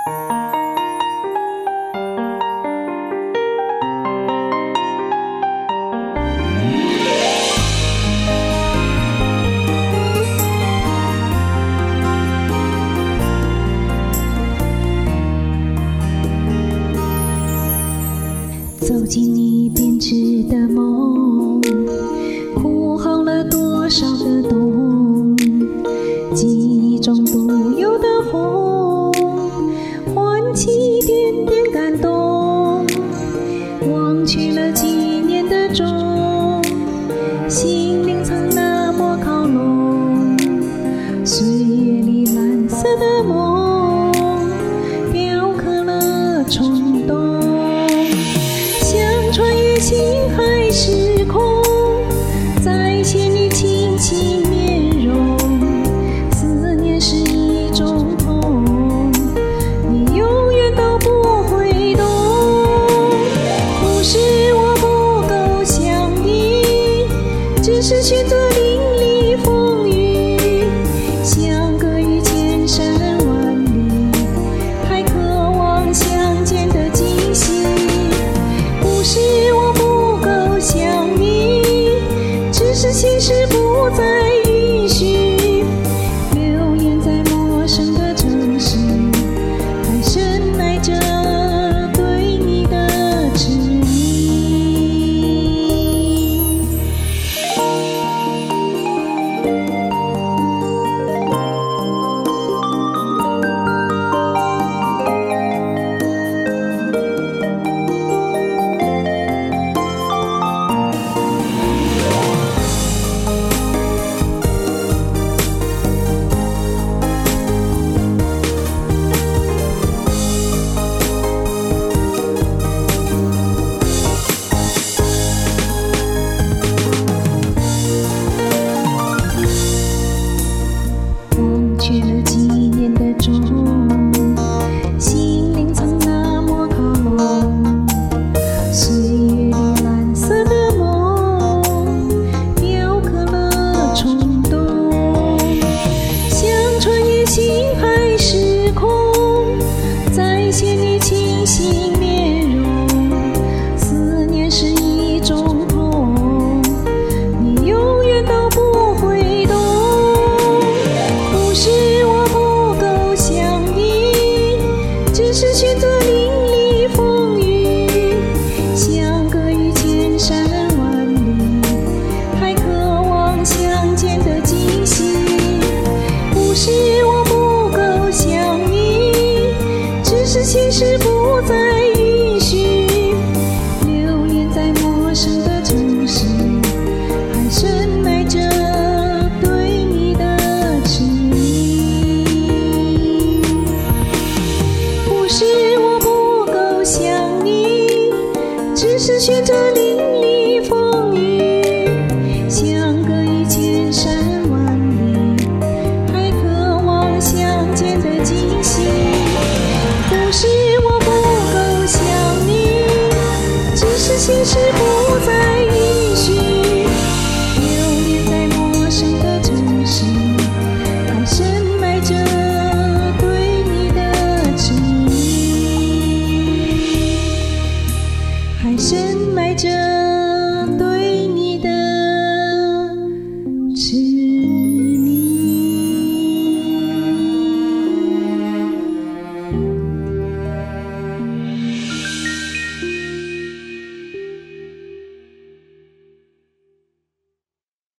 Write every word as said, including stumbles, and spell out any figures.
走进你编织的梦，哭红了多少个洞，记忆中独有的红，唤起一点点感动。忘去了几年的钟，心灵曾那么靠拢，岁月里蓝色的梦，雕刻了冲动。穿越星海时空，再见你清晰面容，思念是一种痛，你永远都不会懂。不是我不够想你，只是选择淋漓风雨，相隔于千山万里，太渴望相见的惊喜。不是我不够想你，只是现实不再允许。流连在陌生的城市，还深爱着对你的痴迷。去了几年的钟，心灵曾那么靠拢，岁月里蓝色的梦，雕刻了冲动。想穿越星海时空，再见你清晰面容，思念是一种痛，你永远都不会懂。只是选择淋漓风雨，相隔于千山万里，太渴望相见的惊喜。不是